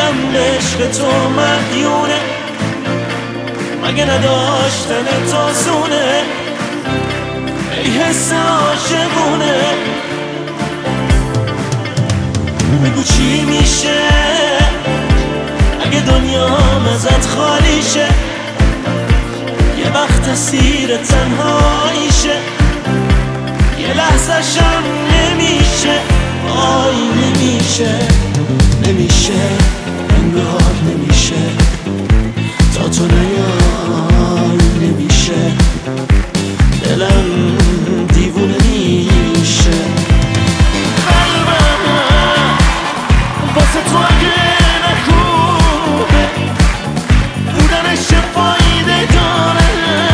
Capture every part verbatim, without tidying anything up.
دلم به عشق تو مدیونه، مگه نداشتن تو زونه ای حس عاشقونه. بگو چی میشه اگه دنیام ازت خالی شه، یه وقت اسیر تنهاییشه، یه لحظه شم نمیشه، آی نمیشه، نمیشه انگار نمیشه، تا تو نیای نمیشه، دلم دیوونه میشه. قلبم واسه تو اگه نخوبه بودنش چه فایده داره،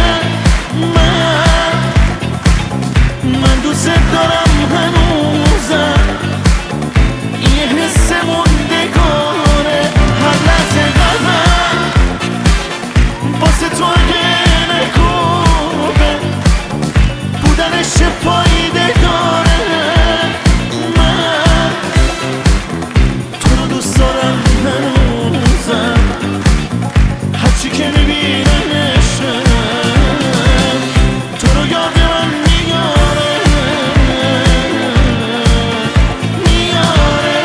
من من دوست دارم هنوزم، یه حس موندگاره هر لحظه قلبم واسه تو اگه نخوبه بودنش چه فایده داره، من تو رو دوست دارم هنوزم، هرچی که میبینمشم تو رو یاد من میاره میاره.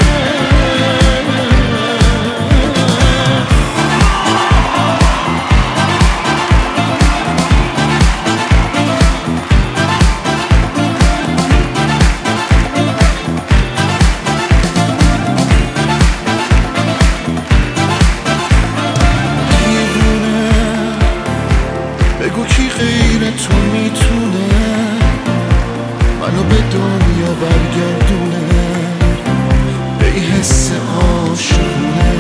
بگو کی غیر تو میتونه منو به دنیا برگردونه، به این حس عاشقونه.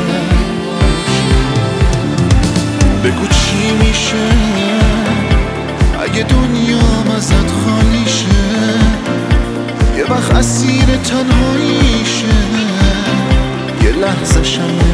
بگو چی میشه اگه دنیام ازت خالی شه، یه وقت اسیر تنهاییشه، یه لحظه شم